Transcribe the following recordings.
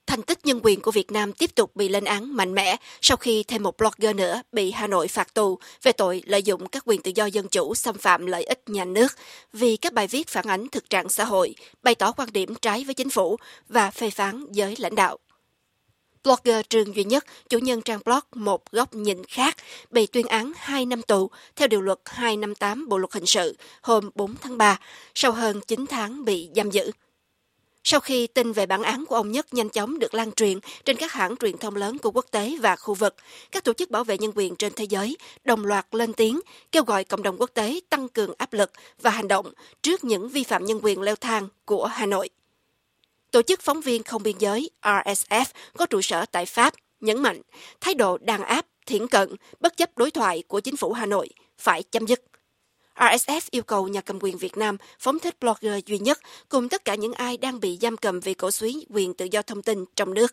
Thành tích nhân quyền của Việt Nam tiếp tục bị lên án mạnh mẽ sau khi thêm một blogger nữa bị Hà Nội phạt tù về tội lợi dụng các quyền tự do dân chủ xâm phạm lợi ích nhà nước vì các bài viết phản ánh thực trạng xã hội, bày tỏ quan điểm trái với chính phủ và phê phán giới lãnh đạo. Blogger Trương Duy Nhất, chủ nhân trang blog Một Góc Nhìn Khác, bị tuyên án 2 năm tù theo điều luật 258 Bộ luật hình sự hôm 4 tháng 3, sau hơn 9 tháng bị giam giữ. Sau khi tin về bản án của ông Nhất nhanh chóng được lan truyền trên các hãng truyền thông lớn của quốc tế và khu vực, các tổ chức bảo vệ nhân quyền trên thế giới đồng loạt lên tiếng, kêu gọi cộng đồng quốc tế tăng cường áp lực và hành động trước những vi phạm nhân quyền leo thang của Hà Nội. Tổ chức phóng viên không biên giới RSF có trụ sở tại Pháp nhấn mạnh thái độ đàn áp, thiển cận, bất chấp đối thoại của chính phủ Hà Nội phải chấm dứt. RSF yêu cầu nhà cầm quyền Việt Nam phóng thích blogger Duy Nhất cùng tất cả những ai đang bị giam cầm vì cổ súy quyền tự do thông tin trong nước.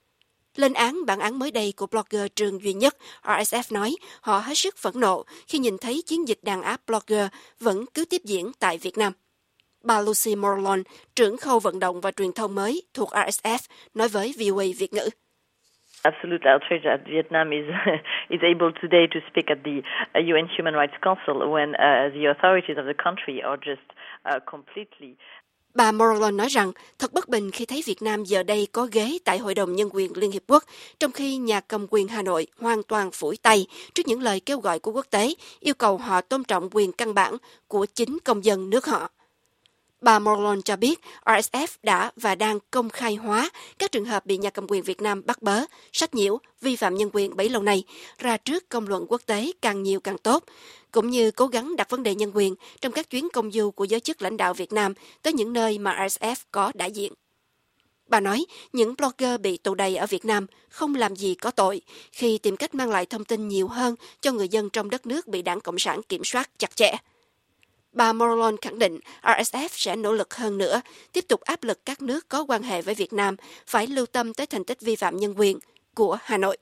Lên án bản án mới đây của blogger Trương Duy Nhất, RSF nói họ hết sức phẫn nộ khi nhìn thấy chiến dịch đàn áp blogger vẫn cứ tiếp diễn tại Việt Nam. Bà Lucy Morlon, trưởng khâu vận động và truyền thông mới thuộc RSF, nói với VOA Việt ngữ. Absolute outrage that Vietnam is able today to speak at the UN Human Rights Council when the authorities of the country are just completely. Bà Morlon nói rằng thật bất bình khi thấy Việt Nam giờ đây có ghế tại Hội đồng Nhân quyền Liên Hiệp Quốc, trong khi nhà cầm quyền Hà Nội hoàn toàn phủi tay trước những lời kêu gọi của quốc tế, yêu cầu họ tôn trọng quyền căn bản của chính công dân nước họ. Bà Morlon cho biết RSF đã và đang công khai hóa các trường hợp bị nhà cầm quyền Việt Nam bắt bớ, sách nhiễu, vi phạm nhân quyền bấy lâu nay ra trước công luận quốc tế càng nhiều càng tốt, cũng như cố gắng đặt vấn đề nhân quyền trong các chuyến công du của giới chức lãnh đạo Việt Nam tới những nơi mà RSF có đại diện. Bà nói những blogger bị tù đầy ở Việt Nam không làm gì có tội khi tìm cách mang lại thông tin nhiều hơn cho người dân trong đất nước bị Đảng Cộng sản kiểm soát chặt chẽ. Bà Morlon khẳng định RSF sẽ nỗ lực hơn nữa, tiếp tục áp lực các nước có quan hệ với Việt Nam phải lưu tâm tới thành tích vi phạm nhân quyền của Hà Nội.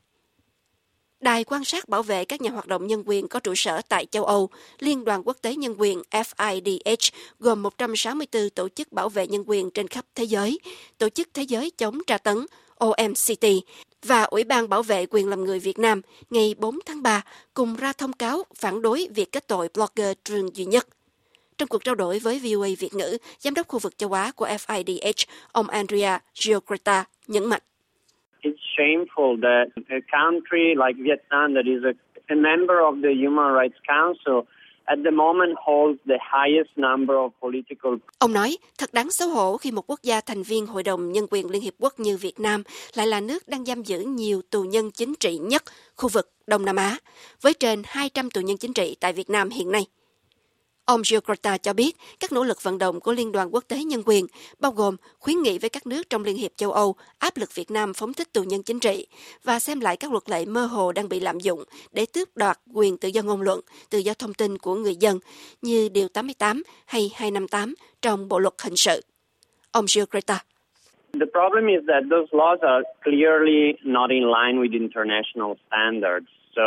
Đài quan sát bảo vệ các nhà hoạt động nhân quyền có trụ sở tại châu Âu, Liên đoàn Quốc tế Nhân quyền FIDH gồm 164 tổ chức bảo vệ nhân quyền trên khắp thế giới, Tổ chức Thế giới chống tra tấn OMCT và Ủy ban Bảo vệ quyền làm người Việt Nam ngày 4 tháng 3 cùng ra thông cáo phản đối việc kết tội blogger Trương Duy Nhất. Trong cuộc trao đổi với VOA Việt ngữ, Giám đốc khu vực châu Á của FIDH, ông Andrea Giocreta nhấn mạnh. It's shameful that a country like Vietnam that is a member of the Human Rights Council at the moment holds the highest number of political. Ông nói, thật đáng xấu hổ khi một quốc gia thành viên Hội đồng Nhân quyền Liên Hiệp Quốc như Việt Nam lại là nước đang giam giữ nhiều tù nhân chính trị nhất khu vực Đông Nam Á, với trên 200 tù nhân chính trị tại Việt Nam hiện nay. Ông Giocreta cho biết các nỗ lực vận động của Liên đoàn Quốc tế Nhân quyền bao gồm khuyến nghị với các nước trong Liên hiệp châu Âu áp lực Việt Nam phóng thích tù nhân chính trị và xem lại các luật lệ mơ hồ đang bị lạm dụng để tước đoạt quyền tự do ngôn luận, tự do thông tin của người dân như Điều 88 hay 258 trong Bộ luật hình sự. Ông Giocreta. The problem is that those laws are clearly not in line with international standards.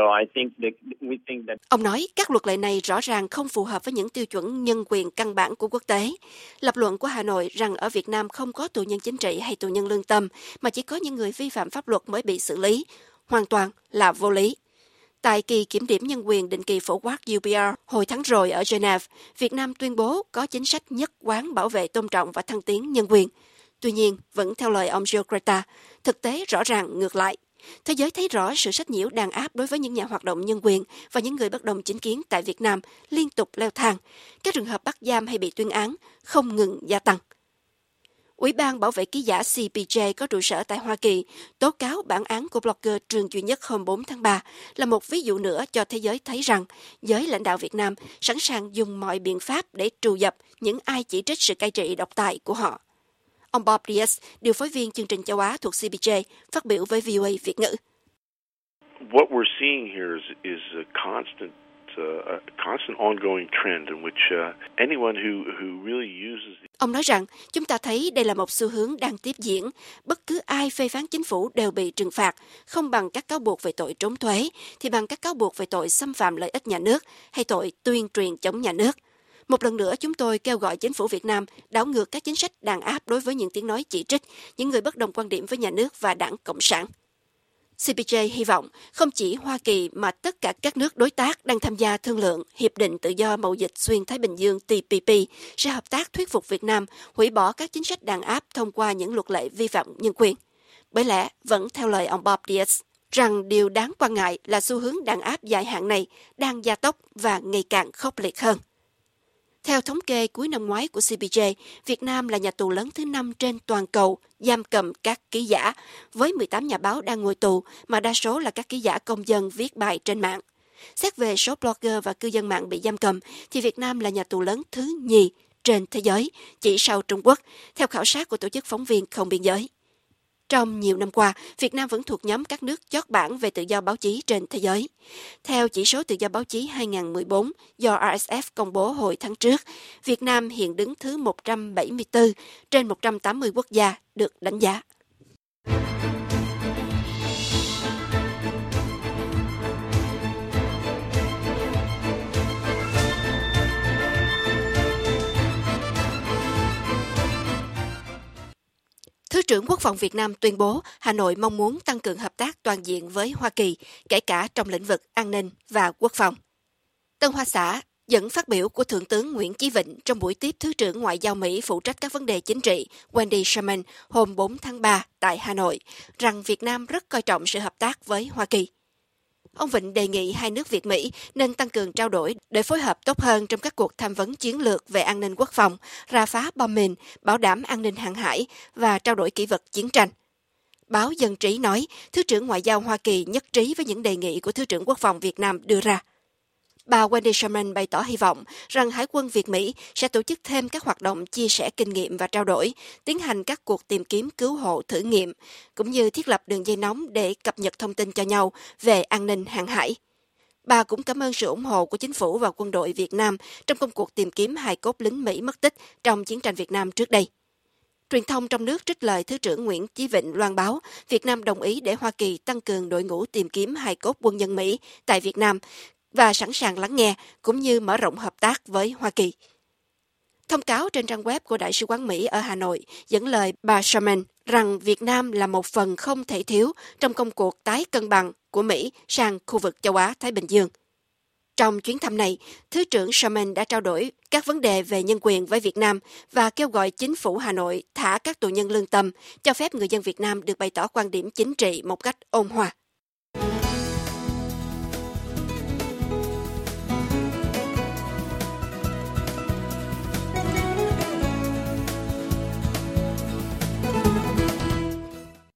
Ông nói các luật lệ này rõ ràng không phù hợp với những tiêu chuẩn nhân quyền căn bản của quốc tế. Lập luận của Hà Nội rằng ở Việt Nam không có tù nhân chính trị hay tù nhân lương tâm, mà chỉ có những người vi phạm pháp luật mới bị xử lý, hoàn toàn là vô lý. Tại kỳ kiểm điểm nhân quyền định kỳ phổ quát UPR hồi tháng rồi ở Geneva, Việt Nam tuyên bố có chính sách nhất quán bảo vệ tôn trọng và thăng tiến nhân quyền. Tuy nhiên, vẫn theo lời ông Giocreta, thực tế rõ ràng ngược lại. Thế giới thấy rõ sự sách nhiễu đàn áp đối với những nhà hoạt động nhân quyền và những người bất đồng chính kiến tại Việt Nam liên tục leo thang. Các trường hợp bắt giam hay bị tuyên án không ngừng gia tăng. Ủy ban Bảo vệ ký giả CPJ có trụ sở tại Hoa Kỳ tố cáo bản án của blogger Trương Duy Nhất hôm 4 tháng 3 là một ví dụ nữa cho thế giới thấy rằng giới lãnh đạo Việt Nam sẵn sàng dùng mọi biện pháp để trù dập những ai chỉ trích sự cai trị độc tài của họ. Ông Bob Diaz, điều phối viên chương trình châu Á thuộc CPJ, phát biểu với VOA Việt ngữ. What we're seeing here is a constant ongoing trend in which anyone who really uses. Ông nói rằng chúng ta thấy đây là một xu hướng đang tiếp diễn. Bất cứ ai phê phán chính phủ đều bị trừng phạt, không bằng các cáo buộc về tội trốn thuế, thì bằng các cáo buộc về tội xâm phạm lợi ích nhà nước hay tội tuyên truyền chống nhà nước. Một lần nữa, chúng tôi kêu gọi chính phủ Việt Nam đảo ngược các chính sách đàn áp đối với những tiếng nói chỉ trích, những người bất đồng quan điểm với nhà nước và Đảng Cộng sản. CPJ hy vọng không chỉ Hoa Kỳ mà tất cả các nước đối tác đang tham gia thương lượng Hiệp định Tự do Mậu dịch Xuyên Thái Bình Dương TPP sẽ hợp tác thuyết phục Việt Nam hủy bỏ các chính sách đàn áp thông qua những luật lệ vi phạm nhân quyền. Bởi lẽ, vẫn theo lời ông Bob Diaz, rằng điều đáng quan ngại là xu hướng đàn áp dài hạn này đang gia tốc và ngày càng khốc liệt hơn. Theo thống kê cuối năm ngoái của CPJ, Việt Nam là nhà tù lớn thứ 5 trên toàn cầu giam cầm các ký giả, với 18 nhà báo đang ngồi tù, mà đa số là các ký giả công dân viết bài trên mạng. Xét về số blogger và cư dân mạng bị giam cầm, thì Việt Nam là nhà tù lớn thứ 2 trên thế giới, chỉ sau Trung Quốc, theo khảo sát của Tổ chức Phóng viên Không Biên giới. Trong nhiều năm qua, Việt Nam vẫn thuộc nhóm các nước chót bảng về tự do báo chí trên thế giới. Theo chỉ số tự do báo chí 2014 do RSF công bố hồi tháng trước, Việt Nam hiện đứng thứ 174 trên 180 quốc gia được đánh giá. Thứ trưởng Quốc phòng Việt Nam tuyên bố Hà Nội mong muốn tăng cường hợp tác toàn diện với Hoa Kỳ, kể cả trong lĩnh vực an ninh và quốc phòng. Tân Hoa Xã dẫn phát biểu của Thượng tướng Nguyễn Chí Vịnh trong buổi tiếp Thứ trưởng Ngoại giao Mỹ phụ trách các vấn đề chính trị Wendy Sherman hôm 4 tháng 3 tại Hà Nội, rằng Việt Nam rất coi trọng sự hợp tác với Hoa Kỳ. Ông Vịnh đề nghị hai nước Việt-Mỹ nên tăng cường trao đổi để phối hợp tốt hơn trong các cuộc tham vấn chiến lược về an ninh quốc phòng, rà phá bom mìn, bảo đảm an ninh hàng hải và trao đổi kỷ vật chiến tranh. Báo Dân trí nói, Thứ trưởng Ngoại giao Hoa Kỳ nhất trí với những đề nghị của Thứ trưởng Quốc phòng Việt Nam đưa ra. Bà Wendy Sherman bày tỏ hy vọng rằng Hải quân Việt-Mỹ sẽ tổ chức thêm các hoạt động chia sẻ kinh nghiệm và trao đổi, tiến hành các cuộc tìm kiếm cứu hộ thử nghiệm, cũng như thiết lập đường dây nóng để cập nhật thông tin cho nhau về an ninh hàng hải. Bà cũng cảm ơn sự ủng hộ của chính phủ và quân đội Việt Nam trong công cuộc tìm kiếm hài cốt lính Mỹ mất tích trong chiến tranh Việt Nam trước đây. Truyền thông trong nước trích lời Thứ trưởng Nguyễn Chí Vịnh loan báo Việt Nam đồng ý để Hoa Kỳ tăng cường đội ngũ tìm kiếm hài cốt quân nhân Mỹ tại Việt Nam và sẵn sàng lắng nghe cũng như mở rộng hợp tác với Hoa Kỳ. Thông cáo trên trang web của Đại sứ quán Mỹ ở Hà Nội dẫn lời bà Sherman rằng Việt Nam là một phần không thể thiếu trong công cuộc tái cân bằng của Mỹ sang khu vực châu Á-Thái Bình Dương. Trong chuyến thăm này, Thứ trưởng Sherman đã trao đổi các vấn đề về nhân quyền với Việt Nam và kêu gọi chính phủ Hà Nội thả các tù nhân lương tâm, cho phép người dân Việt Nam được bày tỏ quan điểm chính trị một cách ôn hòa.